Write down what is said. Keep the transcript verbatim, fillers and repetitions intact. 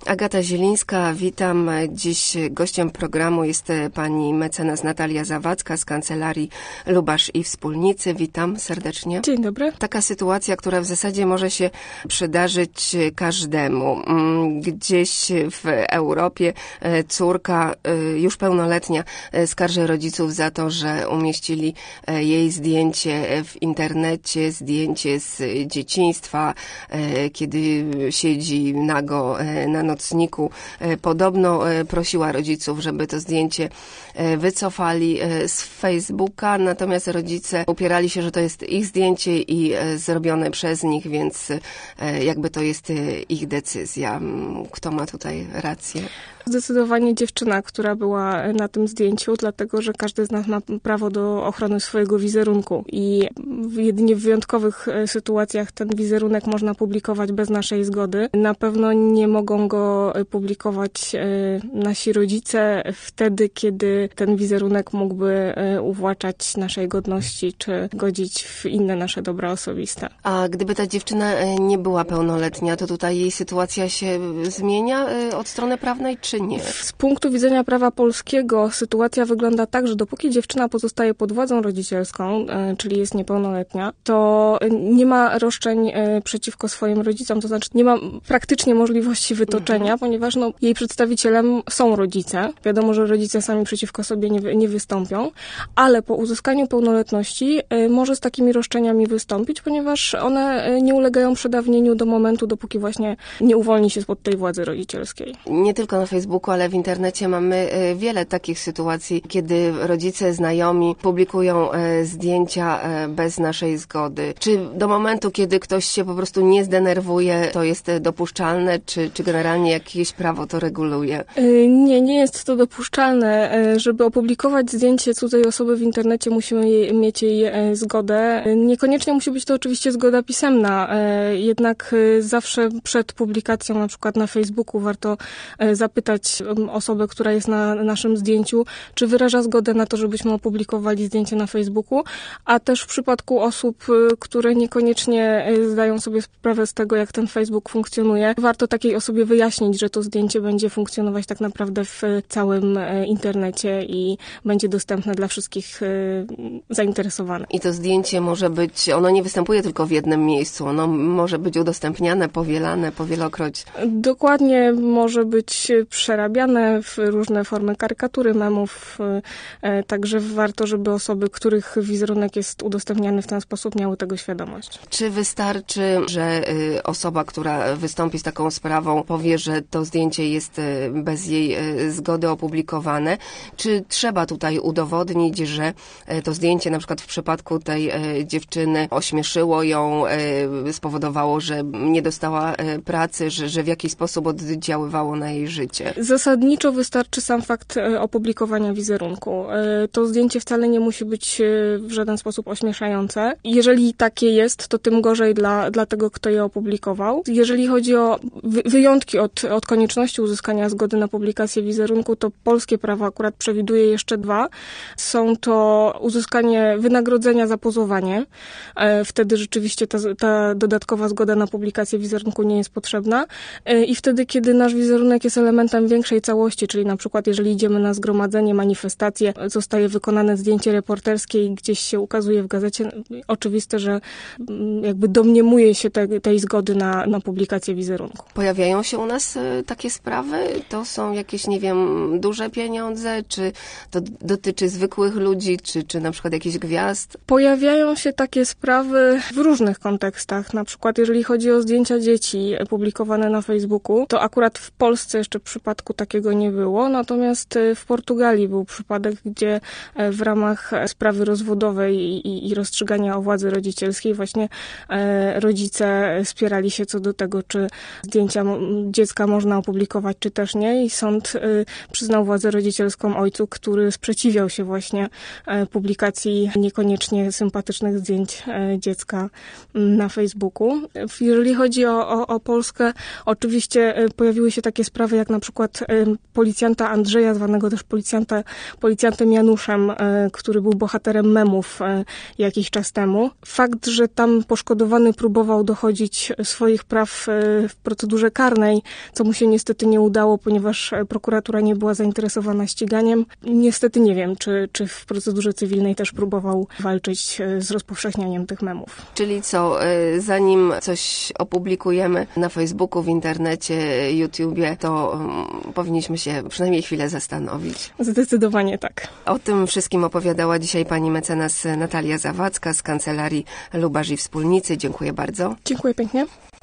Agata Zielińska, witam. Dziś gościem programu jest pani mecenas Natalia Zawadzka z Kancelarii Lubasz i Wspólnicy. Witam serdecznie. Dzień dobry. Taka sytuacja, która w zasadzie może się przydarzyć każdemu. Gdzieś w Europie córka już pełnoletnia skarży rodziców za to, że umieścili jej zdjęcie w internecie, zdjęcie z dzieciństwa, kiedy siedzi nago na nocniku. Podobno prosiła rodziców, żeby to zdjęcie wycofali z Facebooka, natomiast rodzice upierali się, że to jest ich zdjęcie i zrobione przez nich, więc jakby to jest ich decyzja. Kto ma tutaj rację? Zdecydowanie dziewczyna, która była na tym zdjęciu, dlatego że każdy z nas ma prawo do ochrony swojego wizerunku i jedynie w wyjątkowych sytuacjach ten wizerunek można publikować bez naszej zgody. Na pewno nie mogą go publikować nasi rodzice wtedy, kiedy ten wizerunek mógłby uwłaczać naszej godności czy godzić w inne nasze dobra osobiste. A gdyby ta dziewczyna nie była pełnoletnia, to tutaj jej sytuacja się zmienia od strony prawnej, czy nie? Z punktu widzenia prawa polskiego sytuacja wygląda tak, że dopóki dziewczyna pozostaje pod władzą rodzicielską, czyli jest niepełnoletnia, to nie ma roszczeń przeciwko swoim rodzicom, to znaczy nie ma praktycznie możliwości wytoczenia, mhm. ponieważ no, jej przedstawicielem są rodzice. Wiadomo, że rodzice sami przeciwko sobie nie, nie wystąpią, ale po uzyskaniu pełnoletności może z takimi roszczeniami wystąpić, ponieważ one nie ulegają przedawnieniu do momentu, dopóki właśnie nie uwolni się spod tej władzy rodzicielskiej. Nie tylko na Facebooku, ale w internecie mamy wiele takich sytuacji, kiedy rodzice, znajomi publikują zdjęcia bez naszej zgody. Czy do momentu, kiedy ktoś się po prostu nie zdenerwuje, to jest dopuszczalne, czy, czy generalnie jakieś prawo to reguluje? Nie, nie jest to dopuszczalne. Żeby opublikować zdjęcie cudzej osoby w internecie, musimy jej, mieć jej zgodę. Niekoniecznie musi być to oczywiście zgoda pisemna, jednak zawsze przed publikacją, na przykład na Facebooku, warto zapytać osobę, która jest na naszym zdjęciu, czy wyraża zgodę na to, żebyśmy opublikowali zdjęcie na Facebooku, a też w przypadku osób, które niekoniecznie zdają sobie sprawę z tego, jak ten Facebook funkcjonuje, warto takiej osobie wyjaśnić, że to zdjęcie będzie funkcjonować tak naprawdę w całym internecie i będzie dostępne dla wszystkich zainteresowanych. I to zdjęcie może być, ono nie występuje tylko w jednym miejscu, ono może być udostępniane, powielane powielokroć. Dokładnie, może być przerabiane w różne formy karykatury, memów, także warto, żeby osoby, których wizerunek jest udostępniany w ten sposób, miały tego świadomość. Czy wystarczy, że osoba, która wystąpi z taką sprawą, powie, że to zdjęcie jest bez jej zgody opublikowane? Czy trzeba tutaj udowodnić, że to zdjęcie na przykład w przypadku tej dziewczyny ośmieszyło ją, spowodowało, że nie dostała pracy, że, że w jakiś sposób oddziaływało na jej życie? Zasadniczo wystarczy sam fakt opublikowania wizerunku. To zdjęcie wcale nie musi być w żaden sposób ośmieszające. Jeżeli takie jest, to tym gorzej dla, dla tego, kto je opublikował. Jeżeli chodzi o wyjątki od, od konieczności uzyskania zgody na publikację wizerunku, to polskie prawo akurat przewiduje jeszcze dwa. Są to uzyskanie wynagrodzenia za pozowanie. Wtedy rzeczywiście ta, ta dodatkowa zgoda na publikację wizerunku nie jest potrzebna. I wtedy, kiedy nasz wizerunek jest elementem większej całości, czyli na przykład jeżeli idziemy na zgromadzenie, manifestację, zostaje wykonane zdjęcie reporterskie i gdzieś się ukazuje w gazecie, oczywiste, że jakby domniemuje się te, tej zgody na, na publikację wizerunku. Pojawiają się u nas takie sprawy? To są jakieś, nie wiem, duże pieniądze? Czy to dotyczy zwykłych ludzi? Czy, czy na przykład jakichś gwiazd? Pojawiają się takie sprawy w różnych kontekstach. Na przykład jeżeli chodzi o zdjęcia dzieci publikowane na Facebooku, to akurat w Polsce jeszcze w przypadku takiego nie było, natomiast w Portugalii był przypadek, gdzie w ramach sprawy rozwodowej i, i rozstrzygania o władzy rodzicielskiej właśnie rodzice spierali się co do tego, czy zdjęcia dziecka można opublikować, czy też nie, i sąd przyznał władzę rodzicielską ojcu, który sprzeciwiał się właśnie publikacji niekoniecznie sympatycznych zdjęć dziecka na Facebooku. Jeżeli chodzi o, o, o Polskę, oczywiście pojawiły się takie sprawy jak na przykład przykład policjanta Andrzeja, zwanego też policjanta, policjantem Januszem, który był bohaterem memów jakiś czas temu. Fakt, że tam poszkodowany próbował dochodzić swoich praw w procedurze karnej, co mu się niestety nie udało, ponieważ prokuratura nie była zainteresowana ściganiem. Niestety nie wiem, czy, czy w procedurze cywilnej też próbował walczyć z rozpowszechnianiem tych memów. Czyli co, zanim coś opublikujemy na Facebooku, w internecie, YouTubie, to um, powinniśmy się przynajmniej chwilę zastanowić. Zdecydowanie tak. O tym wszystkim opowiadała dzisiaj pani mecenas Natalia Zawadzka z Kancelarii Lubarz i Wspólnicy. Dziękuję bardzo. Dziękuję pięknie.